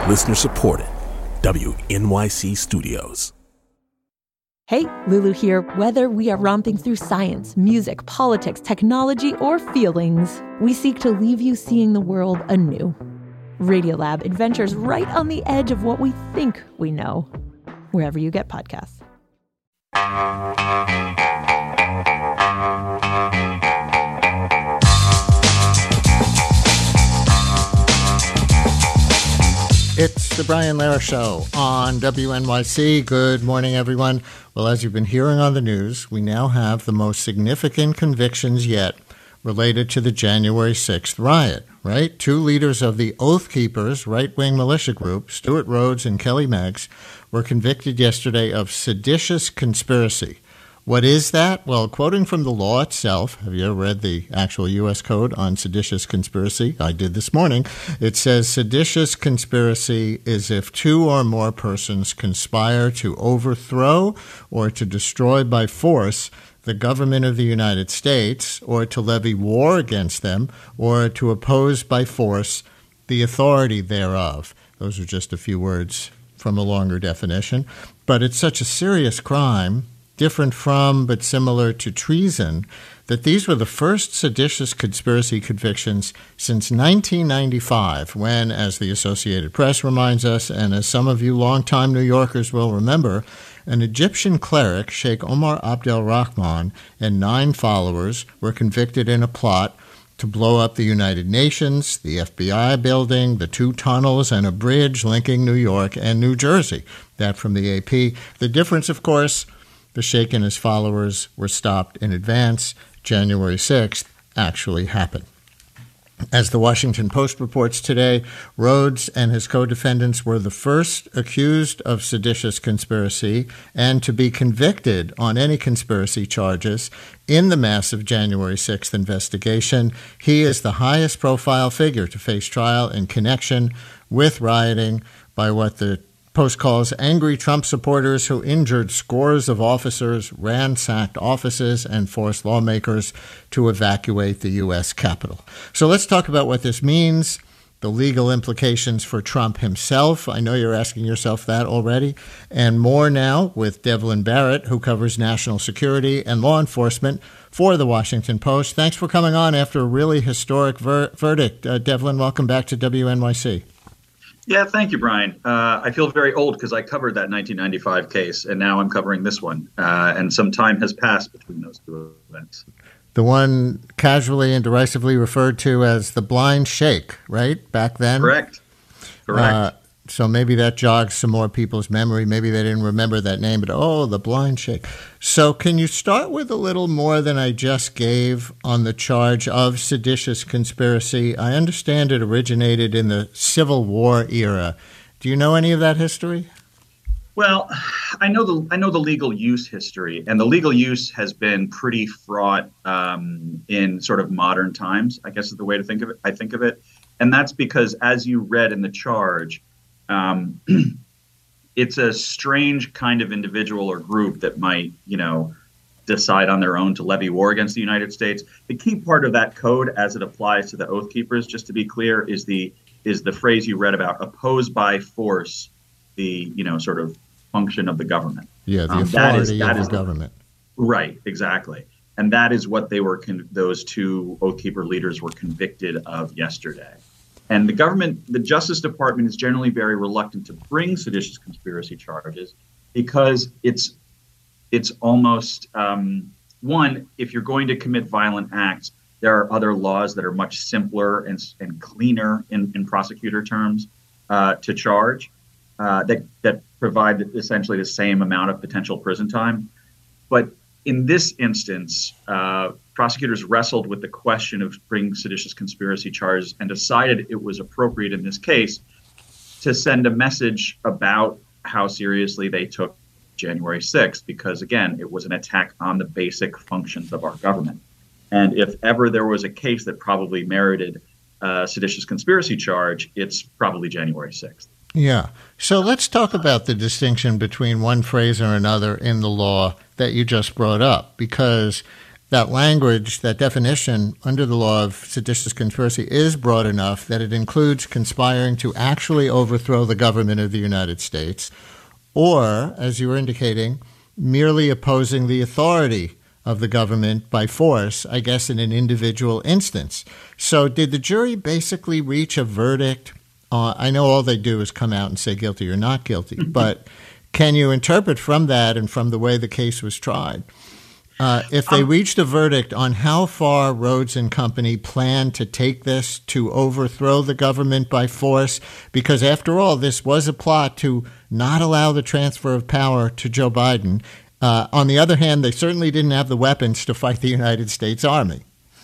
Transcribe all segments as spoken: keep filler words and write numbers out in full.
Listener supported. W N Y C Studios. Hey, Lulu here. Whether we are romping through science, music, politics, technology, or feelings, we seek to leave you seeing the world anew. Radiolab adventures right on the edge of what we think we know. Wherever you get podcasts. It's the Brian Lehrer Show on W N Y C. Good morning, everyone. Well, as you've been hearing on the news, we now have the most significant convictions yet related to the January sixth riot, right? Two leaders of the Oath Keepers right-wing militia group, Stewart Rhodes and Kelly Meggs, were convicted yesterday of seditious conspiracy. What is that? Well, quoting from the law itself, have you ever read the actual U S code on seditious conspiracy? I did this morning. It says seditious conspiracy is if two or more persons conspire to overthrow or to destroy by force the government of the United States, or to levy war against them, or to oppose by force the authority thereof. Those are just a few words from a longer definition. But it's such a serious crime, different from but similar to treason, that these were the first seditious conspiracy convictions since nineteen ninety-five, when, as the Associated Press reminds us, and as some of you longtime New Yorkers will remember, an Egyptian cleric, Sheikh Omar Abdel Rahman, and nine followers were convicted in a plot to blow up the United Nations, the F B I building, the two tunnels, and a bridge linking New York and New Jersey. That from the A P. The difference, of course, the Sheikh and his followers were stopped in advance. January sixth actually happened. As the Washington Post reports today, Rhodes and his co-defendants were the first accused of seditious conspiracy and to be convicted on any conspiracy charges in the massive January sixth investigation. He is the highest profile figure to face trial in connection with rioting by what the Post calls angry Trump supporters who injured scores of officers, ransacked offices, and forced lawmakers to evacuate the U S Capitol. So let's talk about what this means, the legal implications for Trump himself. I know you're asking yourself that already. And more now with Devlin Barrett, who covers national security and law enforcement for the Washington Post. Thanks for coming on after a really historic ver- verdict. Uh, Devlin, welcome back to W N Y C. Yeah, thank you, Brian. Uh, I feel very old because I covered that nineteen ninety-five case, and now I'm covering this one. Uh, and some time has passed between those two events. The one casually and derisively referred to as the blind sheikh, right? Back then? Correct. Correct. Uh, so maybe that jogs some more people's memory. Maybe they didn't remember that name, but oh, the blind sheikh. So can you start with a little more than I just gave on the charge of seditious conspiracy? I understand it originated in the Civil War era. Do you know any of that history? Well, I know the I know the legal use history, and the legal use has been pretty fraught um, in sort of modern times, I guess is the way to think of it. I think of it. And that's because, as you read in the charge, Um, it's a strange kind of individual or group that might, you know, decide on their own to levy war against the United States. The key part of that code, as it applies to the Oath Keepers, just to be clear, is the is the phrase you read about: oppose by force the, you know, sort of function of the government. Yeah, the um, authority that is, that of is the government. Right, exactly. And that is what they were. Con- those two Oath Keeper leaders were convicted of yesterday. And the government, the Justice Department, is generally very reluctant to bring seditious conspiracy charges because it's it's almost, um, one, if you're going to commit violent acts, there are other laws that are much simpler and, and cleaner in, in prosecutor terms uh, to charge uh, that, that provide essentially the same amount of potential prison time. But in this instance, uh, prosecutors wrestled with the question of bringing seditious conspiracy charges and decided it was appropriate in this case to send a message about how seriously they took January sixth, because, again, it was an attack on the basic functions of our government. And if ever there was a case that probably merited a seditious conspiracy charge, it's probably January sixth. Yeah. So let's talk about the distinction between one phrase or another in the law that you just brought up, because that language, that definition under the law of seditious conspiracy is broad enough that it includes conspiring to actually overthrow the government of the United States, or, as you were indicating, merely opposing the authority of the government by force, I guess, in an individual instance. So did the jury basically reach a verdict? Uh, I know all they do is come out and say guilty or not guilty, but can you interpret from that and from the way the case was tried, uh, if they um, reached a verdict on how far Rhodes and Company planned to take this to overthrow the government by force? Because after all, this was a plot to not allow the transfer of power to Joe Biden. Uh, on the other hand, they certainly didn't have the weapons to fight the United States Army.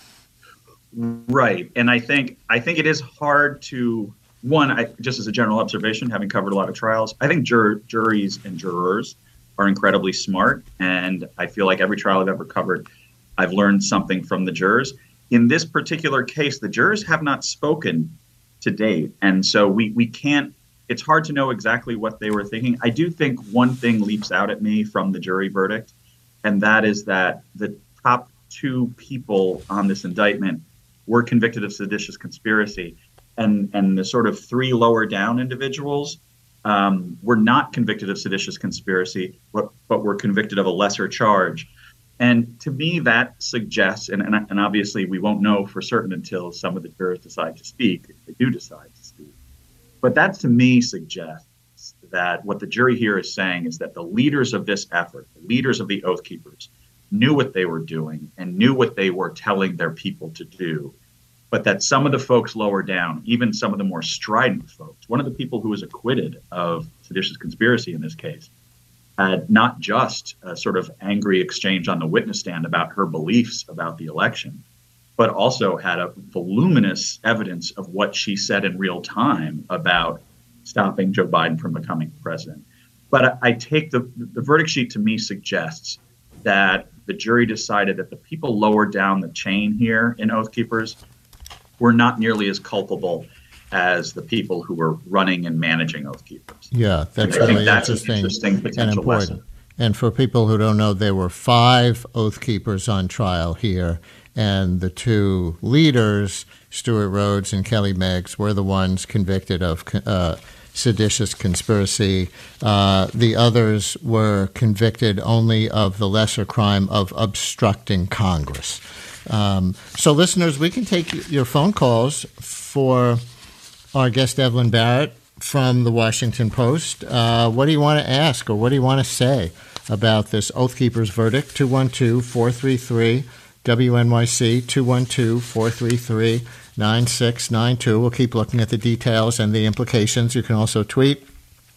Right. And I think I think it is hard to, one, I, just as a general observation, having covered a lot of trials, I think jur- juries and jurors are incredibly smart. And I feel like every trial I've ever covered, I've learned something from the jurors. In this particular case, the jurors have not spoken to date. And so we, we can't, it's hard to know exactly what they were thinking. I do think one thing leaps out at me from the jury verdict, and that is that the top two people on this indictment were convicted of seditious conspiracy. And, and the sort of three lower down individuals um, were not convicted of seditious conspiracy, but, but were convicted of a lesser charge. And to me, that suggests, and, and, and obviously we won't know for certain until some of the jurors decide to speak, if they do decide to speak. But that to me suggests that what the jury here is saying is that the leaders of this effort, the leaders of the Oath Keepers, knew what they were doing and knew what they were telling their people to do. But that some of the folks lower down, even some of the more strident folks, one of the people who was acquitted of seditious conspiracy in this case, had not just a sort of angry exchange on the witness stand about her beliefs about the election, but also had a voluminous evidence of what she said in real time about stopping Joe Biden from becoming president. But I, I take the, the verdict sheet to me suggests that the jury decided that the people lower down the chain here in Oath Keepers were not nearly as culpable as the people who were running and managing Oath Keepers. Yeah, that's and I really think that's interesting, an interesting potential and important. Lesson. And for people who don't know, there were five Oath Keepers on trial here, and the two leaders, Stewart Rhodes and Kelly Meggs, were the ones convicted of uh, seditious conspiracy. Uh, the others were convicted only of the lesser crime of obstructing Congress. Um, so, listeners, we can take your phone calls for our guest, Evelyn Barrett, from the Washington Post. Uh, what do you want to ask, or what do you want to say about this Oath Keepers verdict? two one two, four three three, W N Y C, two one two, four three three, nine six nine two. We'll keep looking at the details and the implications. You can also tweet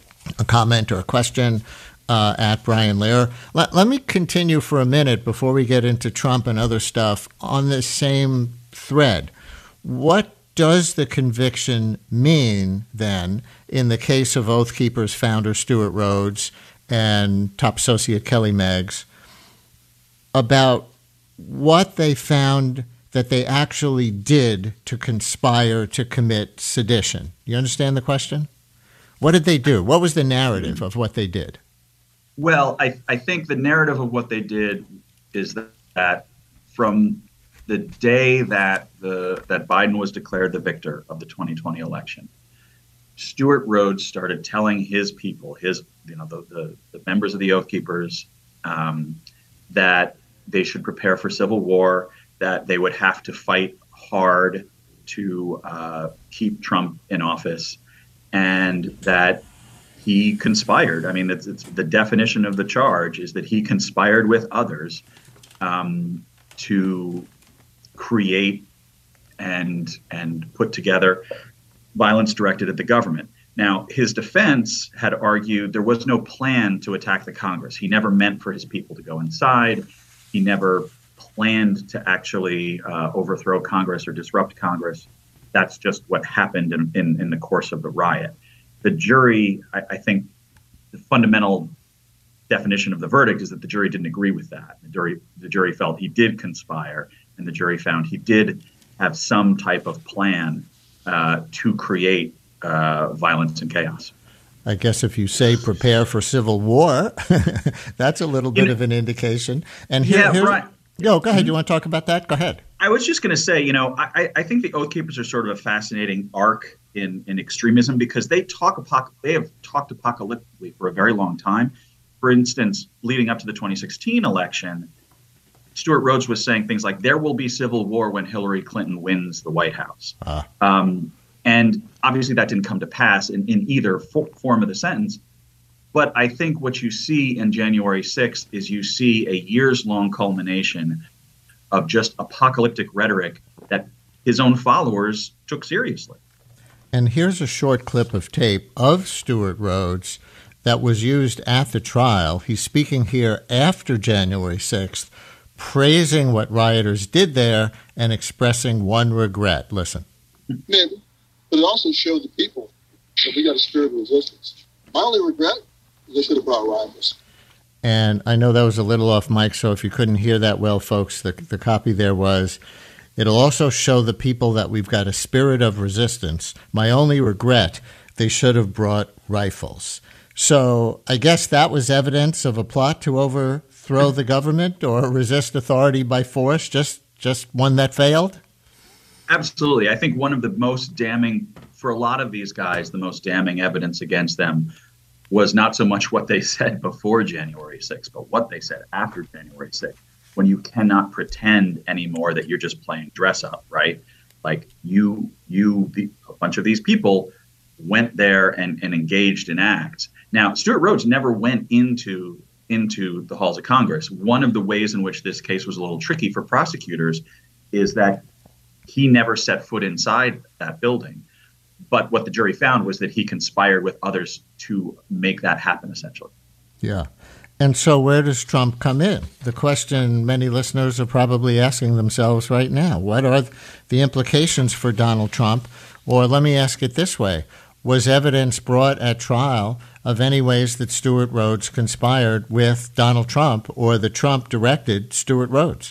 a comment or a question Uh, at Brian Lehrer. Let, let me continue for a minute before we get into Trump and other stuff on this same thread. What does the conviction mean, then, in the case of Oath Keepers founder Stewart Rhodes and top associate Kelly Meggs, about what they found that they actually did to conspire to commit sedition? You understand the question? What did they do? What was the narrative of what they did? Well, I, I think the narrative of what they did is that, that from the day that the that Biden was declared the victor of the twenty twenty election, Stewart Rhodes started telling his people, his you know the the, the members of the Oath Keepers, um, that they should prepare for civil war, that they would have to fight hard to uh, keep Trump in office, and that he conspired. I mean, it's, it's the definition of the charge is that he conspired with others um, to create and and put together violence directed at the government. Now, his defense had argued there was no plan to attack the Congress. He never meant for his people to go inside. He never planned to actually uh, overthrow Congress or disrupt Congress. That's just what happened in, in, in the course of the riot. The jury, I, I think the fundamental definition of the verdict is that the jury didn't agree with that. The jury, the jury felt he did conspire, and the jury found he did have some type of plan uh, to create uh, violence and chaos. I guess if you say prepare for civil war, that's a little bit In, of an indication. And here, yeah, here's, right. Yo, go ahead. You want to talk about that? Go ahead. I was just going to say, you know, I, I think the Oath Keepers are sort of a fascinating arc in, in extremism because they talk apoc- they have talked apocalyptically for a very long time. For instance, leading up to the twenty sixteen election, Stuart Rhodes was saying things like, there will be civil war when Hillary Clinton wins the White House. Uh. Um, and obviously that didn't come to pass in, in either fo- form of the sentence. But I think what you see in January sixth is you see a years-long culmination of just apocalyptic rhetoric that his own followers took seriously. And here's a short clip of tape of Stuart Rhodes that was used at the trial. He's speaking here after January sixth, praising what rioters did there and expressing one regret. Listen. Maybe, but it also showed the people that we got a spirit of resistance. My only regret is they should have brought rivals. And I know that was a little off mic, so if you couldn't hear that well, folks, the, the copy there was, it'll also show the people that we've got a spirit of resistance. My only regret, they should have brought rifles. So I guess that was evidence of a plot to overthrow the government or resist authority by force, just, just one that failed? Absolutely. I think one of the most damning, for a lot of these guys, the most damning evidence against them was not so much what they said before January sixth, but what they said after January sixth, when you cannot pretend anymore that you're just playing dress up, right? Like you, you, the, a bunch of these people went there and, and engaged in acts. Now, Stuart Rhodes never went into, into the halls of Congress. One of the ways in which this case was a little tricky for prosecutors is that he never set foot inside that building. But what the jury found was that he conspired with others to make that happen, essentially. Yeah. And so where does Trump come in? The question many listeners are probably asking themselves right now. What are the implications for Donald Trump? Or let me ask it this way. Was evidence brought at trial of any ways that Stuart Rhodes conspired with Donald Trump or that Trump directed Stuart Rhodes?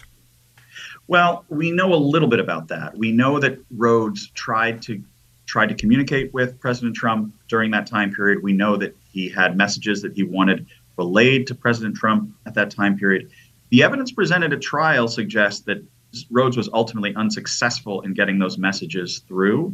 Well, we know a little bit about that. We know that Rhodes tried to tried to communicate with President Trump during that time period. We know that he had messages that he wanted relayed to President Trump at that time period. The evidence presented at trial suggests that Rhodes was ultimately unsuccessful in getting those messages through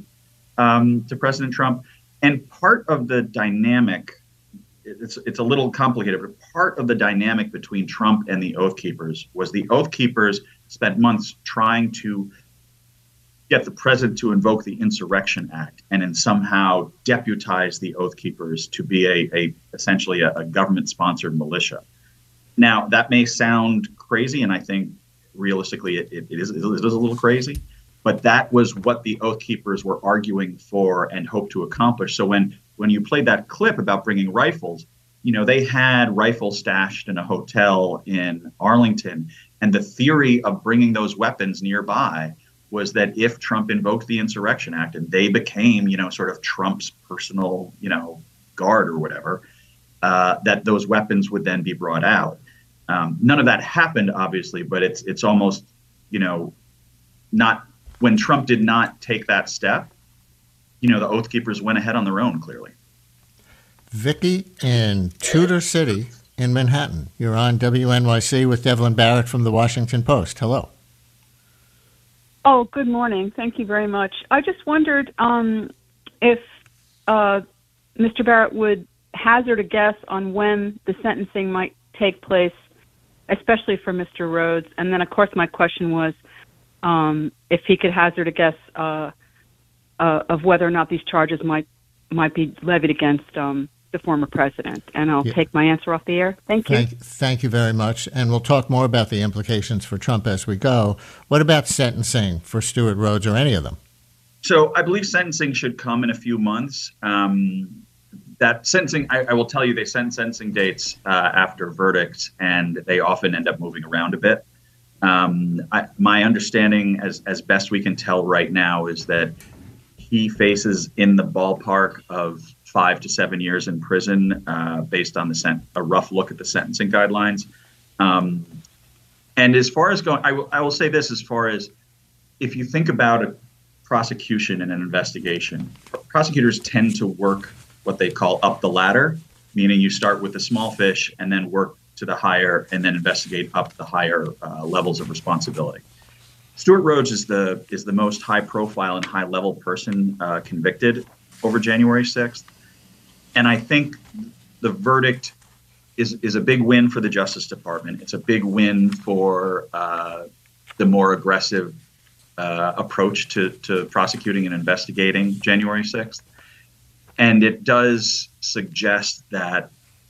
um, to President Trump. And part of the dynamic, it's it's a little complicated, but part of the dynamic between Trump and the Oath Keepers was the Oath Keepers spent months trying to get the president to invoke the Insurrection Act and then somehow deputize the Oath Keepers to be a, a essentially a, a government-sponsored militia. Now, that may sound crazy, and I think realistically it, it, it, is, it is a little crazy, but that was what the Oath Keepers were arguing for and hoped to accomplish. So when, when you played that clip about bringing rifles, you know, they had rifles stashed in a hotel in Arlington, and the theory of bringing those weapons nearby was that if Trump invoked the Insurrection Act and they became, you know, sort of Trump's personal, you know, guard or whatever, uh, that those weapons would then be brought out. Um, none of that happened, obviously, but it's it's almost, you know, not when Trump did not take that step, you know, the Oath Keepers went ahead on their own, clearly. Vicky in Tudor City in Manhattan. You're on W N Y C with Devlin Barrett from the Washington Post. Hello. Oh, good morning. Thank you very much. I just wondered um, if uh, Mister Barrett would hazard a guess on when the sentencing might take place, especially for Mister Rhodes. And then, of course, my question was um, if he could hazard a guess uh, uh, of whether or not these charges might might be levied against um, the former president. And I'll yeah. take my answer off the air. Thank you. Thank, thank you very much. And we'll talk more about the implications for Trump as we go. What about sentencing for Stuart Rhodes or any of them? So I believe sentencing should come in a few months. Um, that sentencing, I, I will tell you, they send sentencing dates uh, after verdicts, and they often end up moving around a bit. Um, I, my understanding, as, as best we can tell right now, is that he faces in the ballpark of five to seven years in prison, uh, based on the sen- a rough look at the sentencing guidelines. Um, and as far as going, I, w- I will say this: as far as if you think about a prosecution and an investigation, prosecutors tend to work what they call up the ladder, meaning you start with the small fish and then work to to the higher and then investigate up the higher uh, levels of responsibility. Stuart Rhodes is the is the most high profile and high level person uh, convicted over January sixth. And I think the verdict is, is a big win for the Justice Department. It's a big win for uh, the more aggressive uh, approach to, to prosecuting and investigating January sixth. And it does suggest that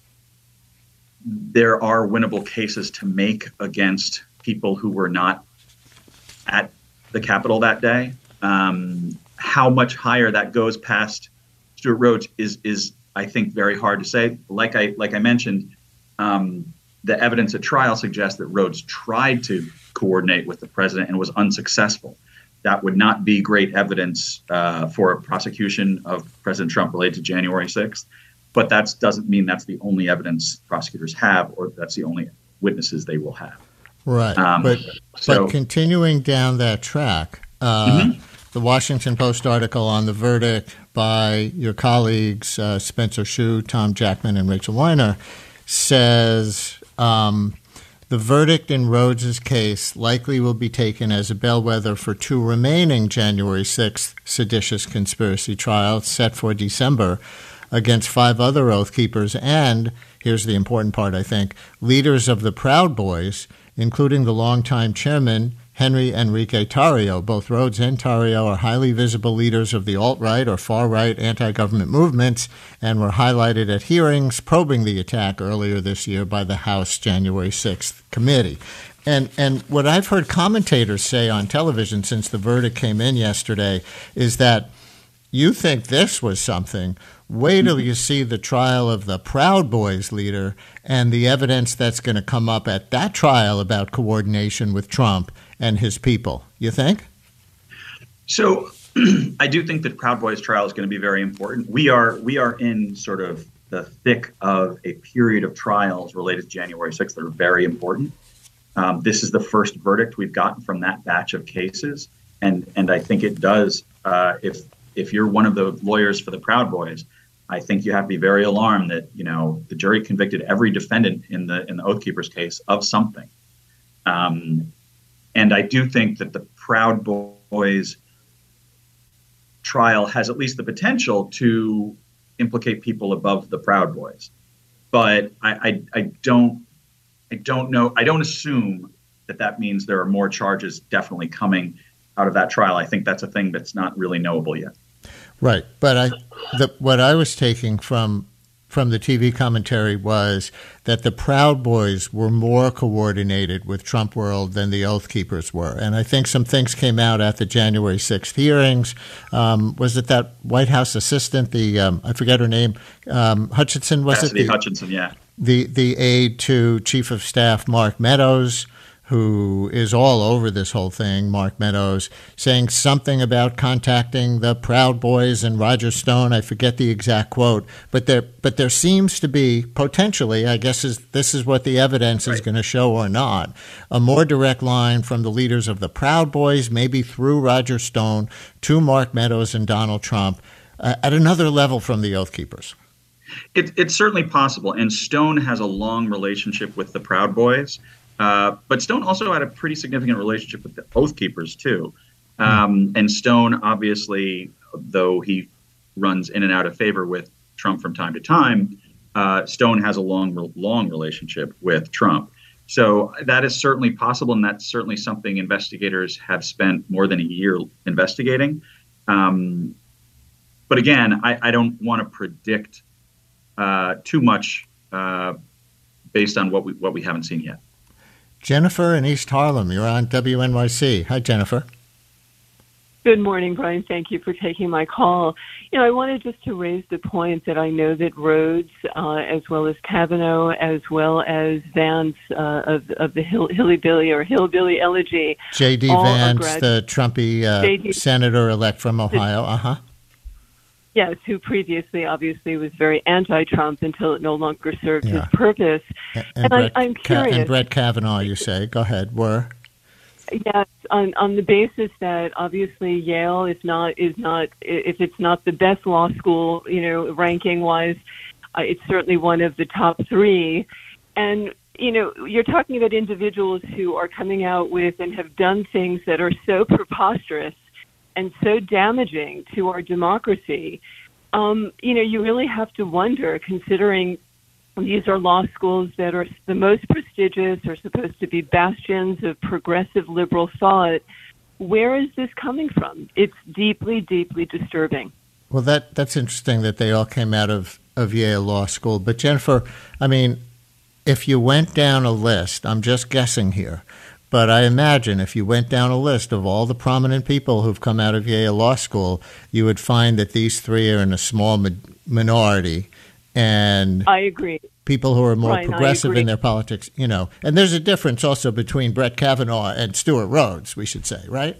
there are winnable cases to make against people who were not at the Capitol that day. Um, how much higher that goes past Stuart Rhodes is, is I think, very hard to say. Like I like I mentioned, um, the evidence at trial suggests that Rhodes tried to coordinate with the president and was unsuccessful. That would not be great evidence uh, for a prosecution of President Trump related to January sixth. But that doesn't mean that's the only evidence prosecutors have, or that's the only witnesses they will have. Right. Um, but, so, but continuing down that track, uh, mm-hmm. the Washington Post article on the verdict by your colleagues, uh, Spencer Shue, Tom Jackman, and Rachel Weiner, says um, the verdict in Rhodes's case likely will be taken as a bellwether for two remaining January sixth seditious conspiracy trials set for December against five other Oath Keepers and, here's the important part, I think, leaders of the Proud Boys, including the longtime chairman, Henry Enrique Tarrio. Both Rhodes and Tarrio are highly visible leaders of the alt-right or far-right anti-government movements and were highlighted at hearings probing the attack earlier this year by the House January sixth committee. And and what I've heard commentators say on television since the verdict came in yesterday is that you think this was something. Wait till you see the trial of the Proud Boys leader and the evidence that's going to come up at that trial about coordination with Trump and his people. You think? So I do think that Proud Boys trial is going to be very important. We are we are in sort of the thick of a period of trials related to January sixth that are very important. Um, this is the first verdict we've gotten from that batch of cases. And and I think it does, uh, if if you're one of the lawyers for the Proud Boys, I think you have to be very alarmed that, you know, the jury convicted every defendant in the in the Oath Keepers case of something. Um, and I do think that the Proud Boys trial has at least the potential to implicate people above the Proud Boys. But I, I, I don't I don't know. I don't assume that that means there are more charges definitely coming out of that trial. I think that's a thing that's not really knowable yet. Right, but I, the, what I was taking from from the T V commentary was that the Proud Boys were more coordinated with Trump World than the Oath Keepers were, and I think some things came out at the January sixth hearings. Um, was it that White House assistant, the um, I forget her name, um, Hutchinson? Was Cassidy it the, Hutchinson? Yeah, the the aide to Chief of Staff Mark Meadows, who is all over this whole thing, Mark Meadows, saying something about contacting the Proud Boys and Roger Stone. I forget the exact quote, but there but there seems to be potentially, I guess is this is what the evidence right. is going to show or not, a more direct line from the leaders of the Proud Boys, maybe through Roger Stone, to Mark Meadows and Donald Trump, uh, at another level from the Oath Keepers. It, it's certainly possible, and Stone has a long relationship with the Proud Boys. Uh, but Stone also had a pretty significant relationship with the Oath Keepers, too. Um, and Stone, obviously, though he runs in and out of favor with Trump from time to time, uh, Stone has a long, long relationship with Trump. So that is certainly possible, and that's certainly something investigators have spent more than a year investigating. Um, but again, I, I don't want to predict uh, too much uh, based on what we what we haven't seen yet. Jennifer in East Harlem, you're on W N Y C. Hi, Jennifer. Good morning, Brian. Thank you for taking my call. You know, I wanted just to raise the point that I know that Rhodes, uh, as well as Kavanaugh, as well as Vance uh, of, of the Hill, Hillybilly or Hillbilly Elegy. J D. Vance, grad- the Trumpy uh, senator-elect from Ohio. Uh-huh. Yes, who previously obviously was very anti-Trump until it no longer served yeah. his purpose. And, and, and I, I'm curious. Ka- and Brett Kavanaugh, you say. Go ahead. Were? Yes, on on the basis that obviously Yale is not is not if it's not the best law school, you know, ranking wise, uh, it's certainly one of the top three. And you know, you're talking about individuals who are coming out with and have done things that are so preposterous and so damaging to our democracy. Um, you know, you really have to wonder, considering these are law schools that are the most prestigious, are supposed to be bastions of progressive liberal thought. Where is this coming from? It's deeply, deeply disturbing. Well, that that's interesting that they all came out of, of Yale Law School. But Jennifer, I mean, if you went down a list, I'm just guessing here, but I imagine if you went down a list of all the prominent people who've come out of Yale Law School, you would find that these three are in a small mi- minority. And I agree. People who are more Brian, progressive in their politics, you know. And there's a difference also between Brett Kavanaugh and Stuart Rhodes, we should say, right?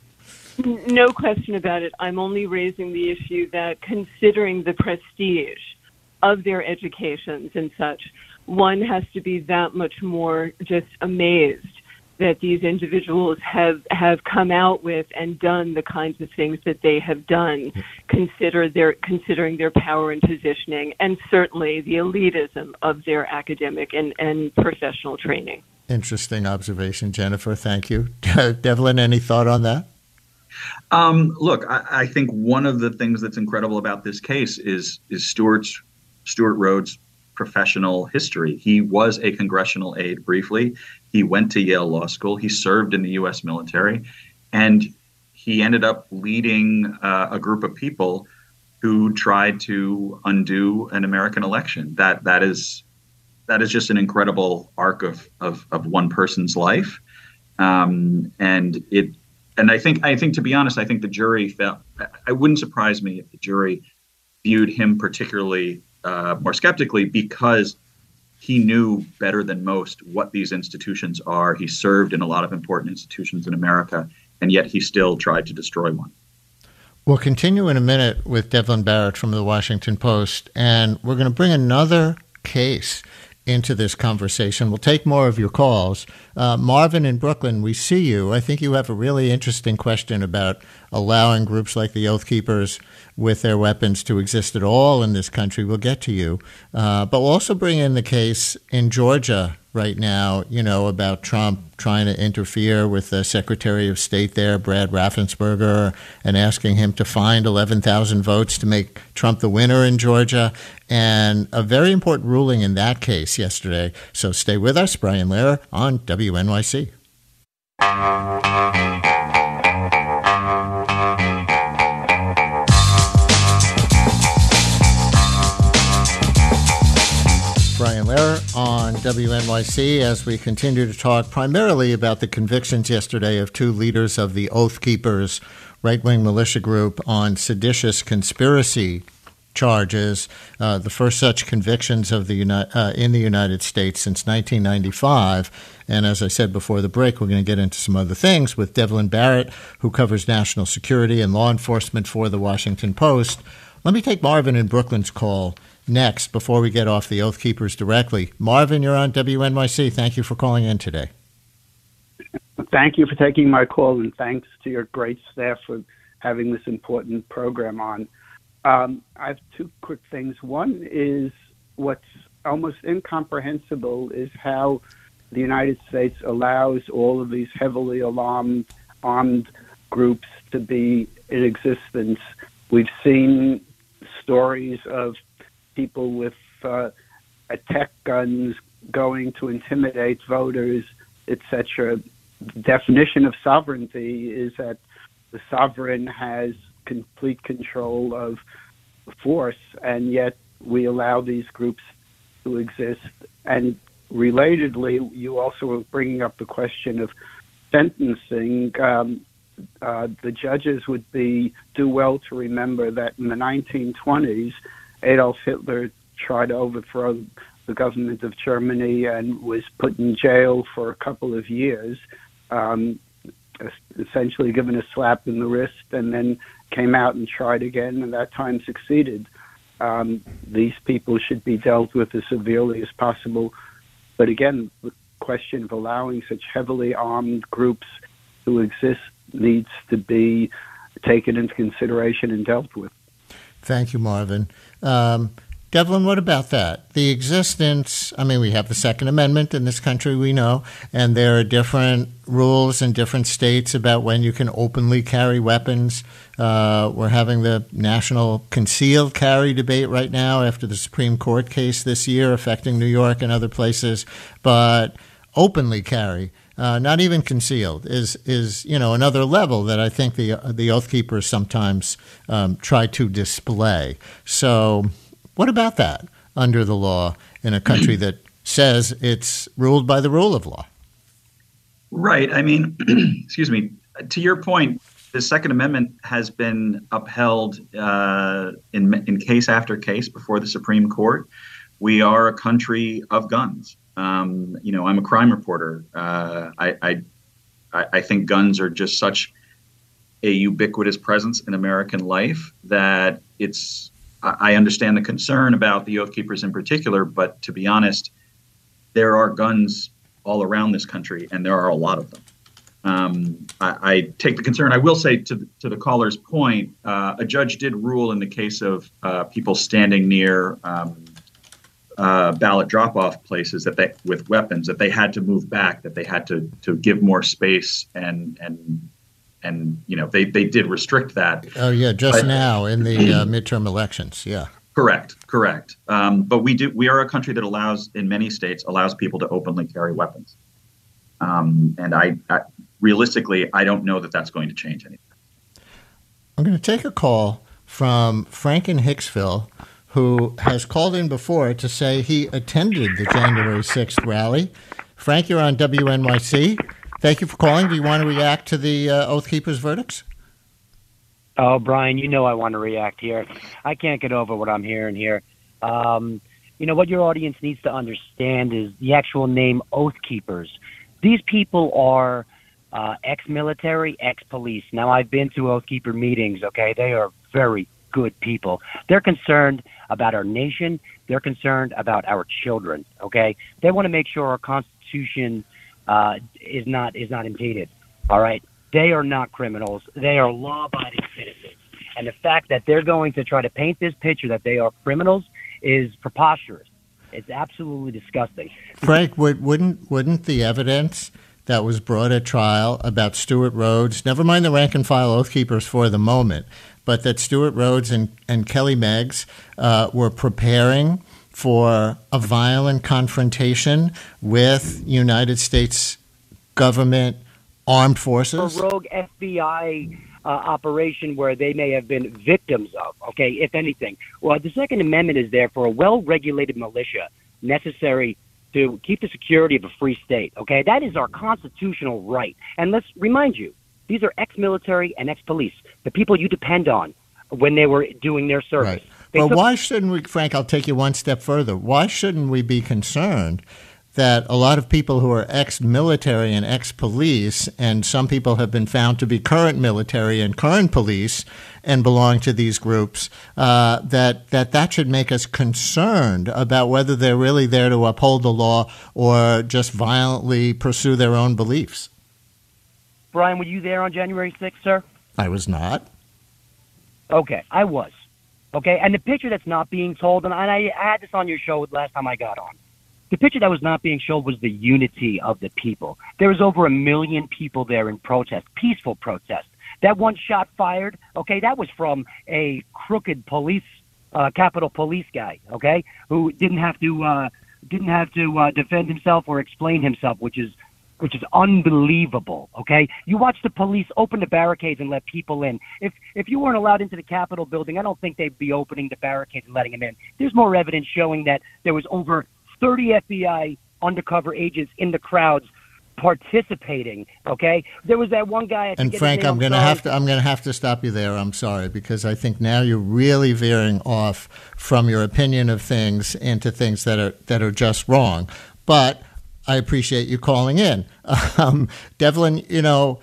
No question about it. I'm only raising the issue that considering the prestige of their educations and such, one has to be that much more just amazed that these individuals have, have come out with and done the kinds of things that they have done, consider their, considering their power and positioning, and certainly the elitism of their academic and, and professional training. Interesting observation, Jennifer. Thank you. Devlin, any thought on that? Um, look, I, I think one of the things that's incredible about this case is is Stuart's Stuart Rhodes' professional history. He was a congressional aide briefly. He went to Yale Law School. He served in the U S military, and he ended up leading uh, a group of people who tried to undo an American election. That that is that is just an incredible arc of of, of one person's life, um, and it. And I think I think to be honest, I think the jury felt. It wouldn't surprise me if the jury viewed him particularly uh, more skeptically because he knew better than most what these institutions are. He served in a lot of important institutions in America, and yet he still tried to destroy one. We'll continue in a minute with Devlin Barrett from the Washington Post, and we're going to bring another case into this conversation. We'll take more of your calls. Uh, Marvin in Brooklyn, we see you. I think you have a really interesting question about allowing groups like the Oath Keepers with their weapons to exist at all in this country. We'll get to you. Uh, but we'll also bring in the case in Georgia right now, you know, about Trump trying to interfere with the Secretary of State there, Brad Raffensperger, and asking him to find eleven thousand votes to make Trump the winner in Georgia. And a very important ruling in that case yesterday. So stay with us. Brian Lehrer on W N Y C. Brian Lehrer on W N Y C as we continue to talk primarily about the convictions yesterday of two leaders of the Oath Keepers right-wing militia group on seditious conspiracy charges, uh, the first such convictions of the Uni- uh, in the United States since nineteen ninety-five. And as I said before the break, we're going to get into some other things with Devlin Barrett, who covers national security and law enforcement for the Washington Post. Let me take Marvin in Brooklyn's call next before we get off the Oath Keepers directly. Marvin, you're on W N Y C. Thank you for calling in today. Thank you for taking my call, and thanks to your great staff for having this important program on. Um, I have two quick things. One is what's almost incomprehensible is how the United States allows all of these heavily alarmed, armed groups to be in existence. We've seen stories of people with uh, attack guns going to intimidate voters, et cetera. The definition of sovereignty is that the sovereign has complete control of force, and yet we allow these groups to exist. And relatedly, you also were bringing up the question of sentencing. Um, uh, the judges would be do well to remember that in the nineteen twenties, Adolf Hitler tried to overthrow the government of Germany and was put in jail for a couple of years, um, essentially given a slap in the wrist, and then came out and tried again, and that time succeeded. Um, these people should be dealt with as severely as possible. But again, the question of allowing such heavily armed groups to exist needs to be taken into consideration and dealt with. Thank you, Marvin. Um, Devlin, what about that? The existence, I mean, we have the Second Amendment in this country, we know, and there are different rules in different states about when you can openly carry weapons. Uh, we're having the national concealed carry debate right now after the Supreme Court case this year affecting New York and other places. But openly carry, uh, not even concealed, is is you know another level that I think the the Oath Keepers sometimes um, try to display. So, what about that under the law in a country that says it's ruled by the rule of law? Right. I mean, excuse me. To your point, the Second Amendment has been upheld uh, in in case after case before the Supreme Court. We are a country of guns. Um, you know, I'm a crime reporter. Uh, I, I I think guns are just such a ubiquitous presence in American life that it's. I understand the concern about the Oath Keepers in particular, but to be honest, there are guns all around this country, and there are a lot of them. Um, I, I take the concern. I will say to to the caller's point, uh, a judge did rule in the case of uh, people standing near. Um, Uh, ballot drop-off places that they with weapons that they had to move back, that they had to to give more space, and and and you know they they did restrict that. Oh yeah, just but, now in the uh, midterm elections, yeah. Correct, correct. Um, but we do we are a country that allows in many states allows people to openly carry weapons, um, and I, I realistically I don't know that that's going to change anything. I'm going to take a call from Frank in Hicksville, who has called in before to say he attended the January sixth rally. Frank, you're on W N Y C. Thank you for calling. Do you want to react to the uh, Oath Keepers' verdicts? Oh, Brian, you know I want to react here. I can't get over what I'm hearing here. Um, you know, what your audience needs to understand is the actual name Oath Keepers. These people are uh, ex-military, ex-police. Now, I've been to Oath Keeper meetings, okay? They are very good people. They're concerned about our nation. They're concerned about our children. Okay, they want to make sure our Constitution uh, is not is not impeded. All right, they are not criminals. They are law-abiding citizens. And the fact that they're going to try to paint this picture that they are criminals is preposterous. It's absolutely disgusting. Frank, would, wouldn't wouldn't the evidence that was brought at trial about Stewart Rhodes, never mind the rank and file Oath Keepers for the moment, but that Stewart Rhodes and, and Kelly Meggs uh, were preparing for a violent confrontation with United States government armed forces? A rogue F B I uh, operation where they may have been victims of, okay, if anything. Well, the Second Amendment is there for a well-regulated militia necessary to keep the security of a free state, okay? That is our constitutional right. And let's remind you, these are ex-military and ex-police, the people you depend on when they were doing their service. Right. But took- why shouldn't we, Frank, I'll take you one step further. Why shouldn't we be concerned that a lot of people who are ex-military and ex-police, and some people have been found to be current military and current police and belong to these groups, uh, that, that that should make us concerned about whether they're really there to uphold the law or just violently pursue their own beliefs? Brian, were you there on January sixth, sir? I was not. Okay, I was. Okay, and the picture that's not being told, and I, I had this on your show last time I got on, the picture that was not being shown was the unity of the people. There was over a million people there in protest, peaceful protest. That one shot fired, okay, that was from a crooked police, uh, Capitol Police guy, okay, who didn't have to uh, didn't have to uh, defend himself or explain himself, which is which is unbelievable, okay? You watch the police open the barricades and let people in. If if you weren't allowed into the Capitol building, I don't think they'd be opening the barricades and letting them in. There's more evidence showing that there was over thirty F B I undercover agents in the crowds participating, okay? There was that one guy... And Frank, I'm going to have to I'm going to have to stop you there. I'm sorry, because I think now you're really veering off from your opinion of things into things that are that are just wrong. But I appreciate you calling in. Um, Devlin, you know,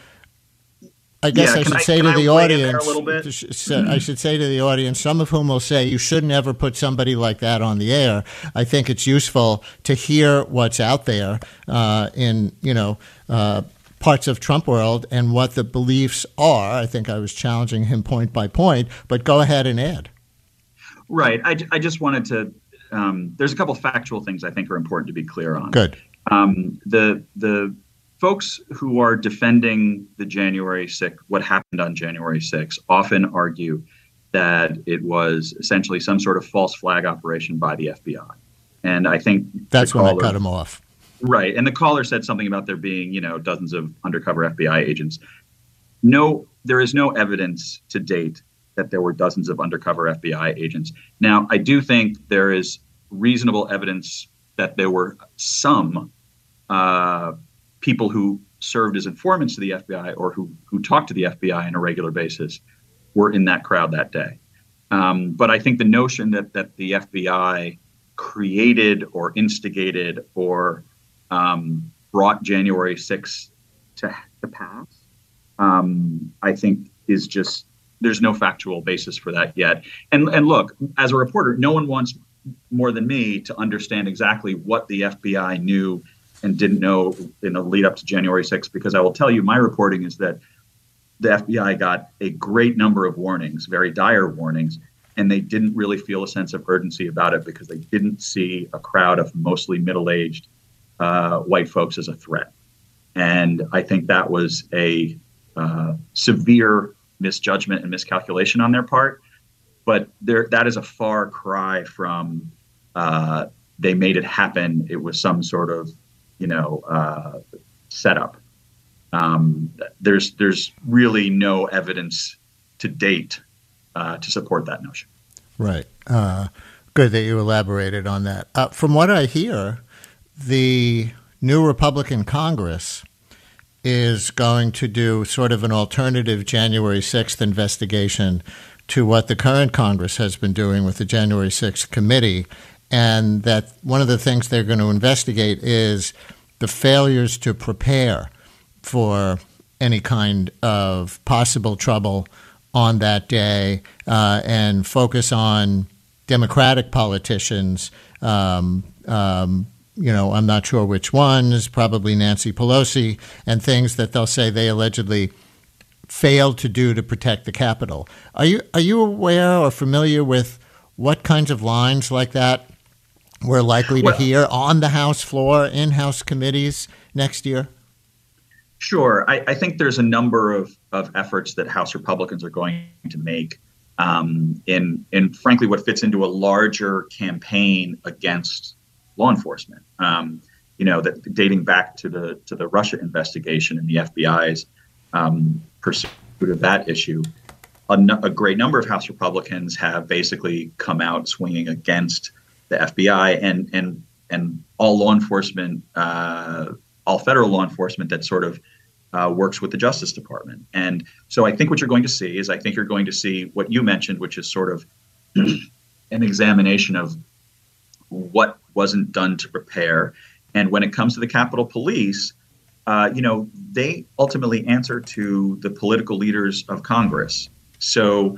I guess yeah, I should I, say to I the audience, a little bit? I should say to the audience, some of whom will say you shouldn't ever put somebody like that on the air. I think it's useful to hear what's out there uh, in, you know, uh, parts of Trump world and what the beliefs are. I think I was challenging him point by point, but go ahead and add. Right. I, I just wanted to um, there's a couple factual things I think are important to be clear on. Good. Um, the the folks who are defending the January sixth, what happened on January sixth, often argue that it was essentially some sort of false flag operation by the F B I. And I think that's when caller, I cut him off. Right. And the caller said something about there being, you know, dozens of undercover F B I agents. No, there is no evidence to date that there were dozens of undercover F B I agents. Now, I do think there is reasonable evidence that there were some uh, people who served as informants to the F B I or who who talked to the F B I on a regular basis were in that crowd that day. Um, but I think the notion that that the F B I created or instigated or um, brought January sixth to, to pass, um, I think is just, there's no factual basis for that yet. And and look, as a reporter, no one wants more than me to understand exactly what the F B I knew and didn't know in the lead up to January sixth, because I will tell you, my reporting is that the F B I got a great number of warnings, very dire warnings, and they didn't really feel a sense of urgency about it because they didn't see a crowd of mostly middle-aged uh, white folks as a threat. And I think that was a uh, severe misjudgment and miscalculation on their part. But there, that is a far cry from uh, they made it happen. It was some sort of, you know, uh, setup. Um, there's there's really no evidence to date uh, to support that notion. Right. Uh, good that you elaborated on that. Uh, from what I hear, the new Republican Congress is going to do sort of an alternative January sixth investigation to what the current Congress has been doing with the January sixth committee, and that one of the things they're going to investigate is the failures to prepare for any kind of possible trouble on that day, uh, and focus on Democratic politicians. Um, um, you know, I'm not sure which ones, probably Nancy Pelosi, and things that they'll say they allegedly failed to do to protect the Capitol. Are you are you aware or familiar with what kinds of lines like that we're likely to well, hear on the House floor, in House committees next year? Sure. I, I think there's a number of, of efforts that House Republicans are going to make um, in, in, frankly, what fits into a larger campaign against law enforcement. Um, you know, that dating back to the to the Russia investigation and the F B I's um, pursuit of that issue, a, no, a great number of House Republicans have basically come out swinging against the F B I and and and all law enforcement, uh, all federal law enforcement that sort of uh, works with the Justice Department. And so I think what you're going to see is I think you're going to see what you mentioned, which is sort of an examination of what wasn't done to prepare. And when it comes to the Capitol Police, uh, you know, they ultimately answer to the political leaders of Congress. So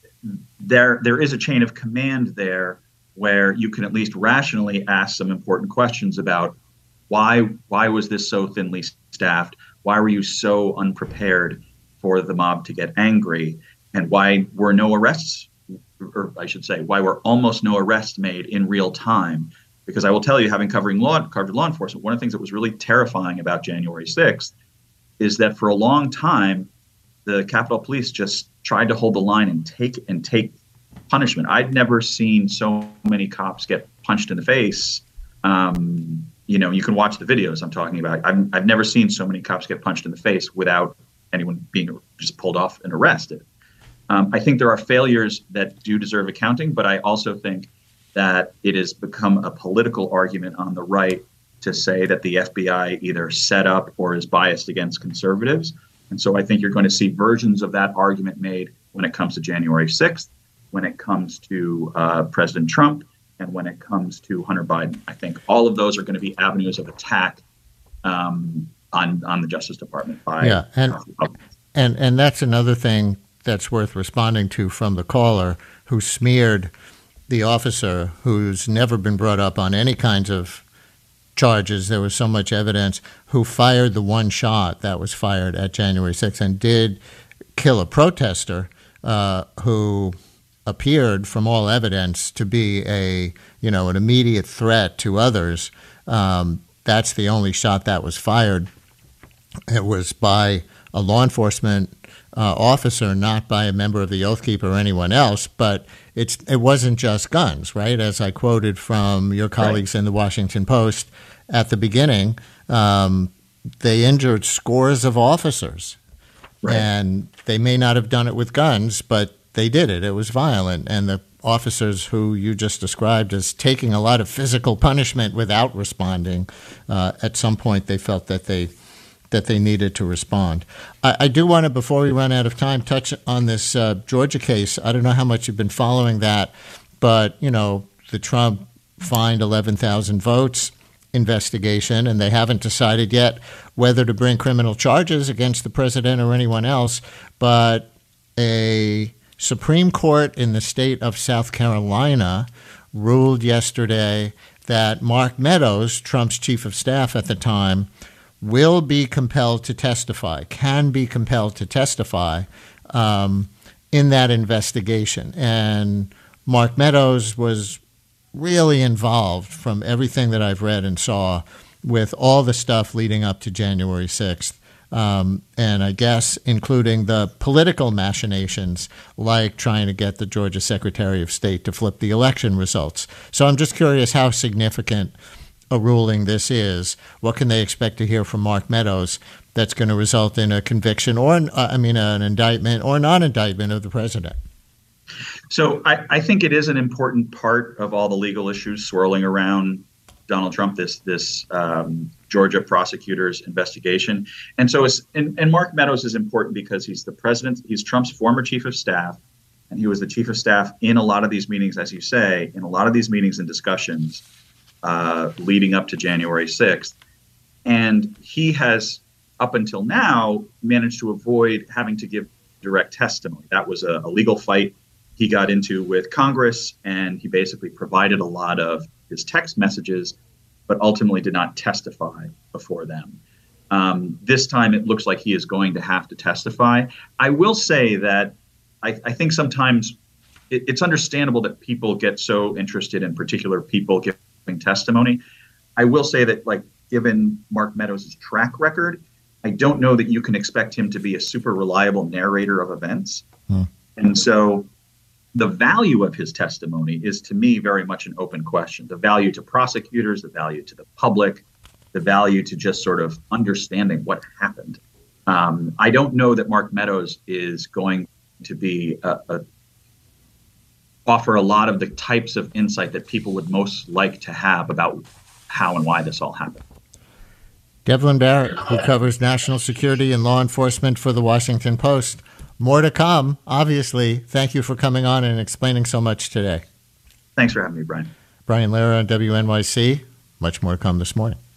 there there is a chain of command there where you can at least rationally ask some important questions about why why was this so thinly staffed? Why were you so unprepared for the mob to get angry? And why were no arrests, or I should say, why were almost no arrests made in real time? Because I will tell you, having covering law, covered law enforcement, one of the things that was really terrifying about January sixth is that for a long time, the Capitol Police just tried to hold the line and take and take punishment. I'd never seen so many cops get punched in the face. Um, you know, you can watch the videos I'm talking about. I've, I've never seen so many cops get punched in the face without anyone being just pulled off and arrested. Um, I think there are failures that do deserve accounting, but I also think that it has become a political argument on the right to say that the F B I either set up or is biased against conservatives. And so I think you're going to see versions of that argument made when it comes to January sixth, when it comes to uh, President Trump, and when it comes to Hunter Biden. I think all of those are going to be avenues of attack um, on on the Justice Department by yeah, and and and that's another thing that's worth responding to from the caller who smeared the officer who's never been brought up on any kinds of charges. There was so much evidence, who fired the one shot that was fired at January sixth and did kill a protester uh, who appeared from all evidence to be a, you know, an immediate threat to others, um, that's the only shot that was fired. It was by a law enforcement uh, officer, not by a member of the Oath Keeper or anyone else. But it's it wasn't just guns, right? As I quoted from your colleagues right. in the Washington Post at the beginning, um, they injured scores of officers. Right. And they may not have done it with guns, but they did it. It was violent. And the officers who you just described as taking a lot of physical punishment without responding, uh, at some point they felt that they that they needed to respond. I, I do want to, before we run out of time, touch on this uh, Georgia case. I don't know how much you've been following that, but, you know, the Trump fined eleven thousand votes investigation, and they haven't decided yet whether to bring criminal charges against the president or anyone else. But a Supreme Court in the state of South Carolina ruled yesterday that Mark Meadows, Trump's chief of staff at the time, will be compelled to testify, can be compelled to testify um, in that investigation. And Mark Meadows was really involved, from everything that I've read and saw, with all the stuff leading up to January sixth. Um, and I guess including the political machinations, like trying to get the Georgia Secretary of State to flip the election results. So I'm just curious how significant a ruling this is. What can they expect to hear from Mark Meadows that's going to result in a conviction or, an, uh, I mean, an indictment or non-indictment of the president? So I, I think it is an important part of all the legal issues swirling around Donald Trump, this this um, Georgia prosecutor's investigation. And so it's, and, and Mark Meadows is important because he's the president, he's Trump's former chief of staff, and he was the chief of staff in a lot of these meetings, as you say, in a lot of these meetings and discussions uh, leading up to January sixth. And he has, up until now, managed to avoid having to give direct testimony. That was a, a legal fight he got into with Congress, and he basically provided a lot of his text messages, but ultimately did not testify before them. Um, this time, it looks like he is going to have to testify. I will say that I, I think sometimes it, it's understandable that people get so interested in particular people giving testimony. I will say that, like, given Mark Meadows' track record, I don't know that you can expect him to be a super reliable narrator of events. Hmm. And so the value of his testimony is, to me, very much an open question. The value to prosecutors, the value to the public, the value to just sort of understanding what happened. Um, I don't know that Mark Meadows is going to be a, a, offer a lot of the types of insight that people would most like to have about how and why this all happened. Devlin Barrett, who covers national security and law enforcement for the Washington Post. More to come, obviously. Thank you for coming on and explaining so much today. Thanks for having me, Brian. Brian Lehrer on W N Y C. Much more to come this morning.